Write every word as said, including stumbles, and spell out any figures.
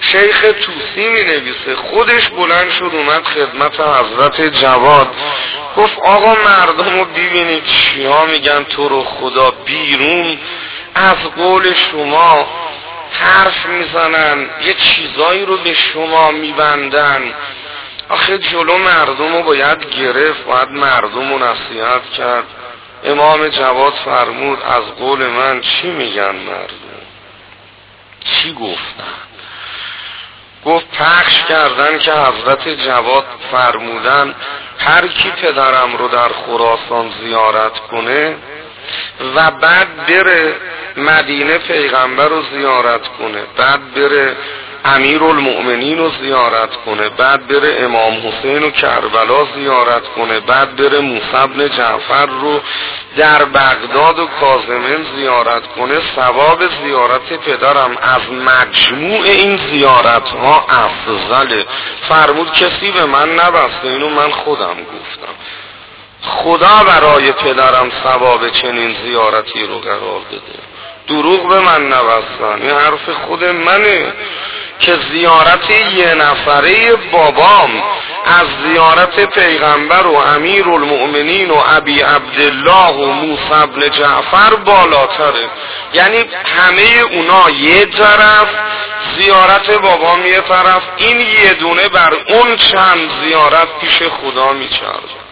شیخ توسی می نویسه خودش بلند شد اومد خدمت حضرت جواد گفت آقا مردم رو ببینید چیا میگن تو رو خدا، بیرون از قول شما حرف میزنن، یه چیزایی رو به شما میبندن. آخه جلو مردم رو باید گرفت، باید مردم رو نصیحت کرد. امام جواد فرمود از قول من چی میگن مردم؟ چی گفتن؟ گفت پخش کردن که حضرت جواد فرمودن هر کی پدرم رو در خراسان زیارت کنه و بعد بره مدینه پیغمبر رو زیارت کنه، بعد بره امیرالمؤمنین رو زیارت کنه، بعد بره امام حسین و کربلا زیارت کنه، بعد بره موسی بن جعفر رو در بغداد و کاظمین زیارت کنه، ثواب زیارت پدرم از مجموع این زیارت ها افضله. فرمود کسی به من نبسته، اینو من خودم گفتم. خدا برای پدرم ثواب چنین زیارتی رو قرار داده، دروغ به من نبستن. این حرف خود منه که زیارت یه نفره بابام از زیارت پیغمبر و امیرالمؤمنین و ابی عبدالله و موسی بن جعفر بالاتره. یعنی همه اونا یه طرف، زیارت بابام یه طرف، این یه دونه بر اون چند زیارت پیش خدا میچرده.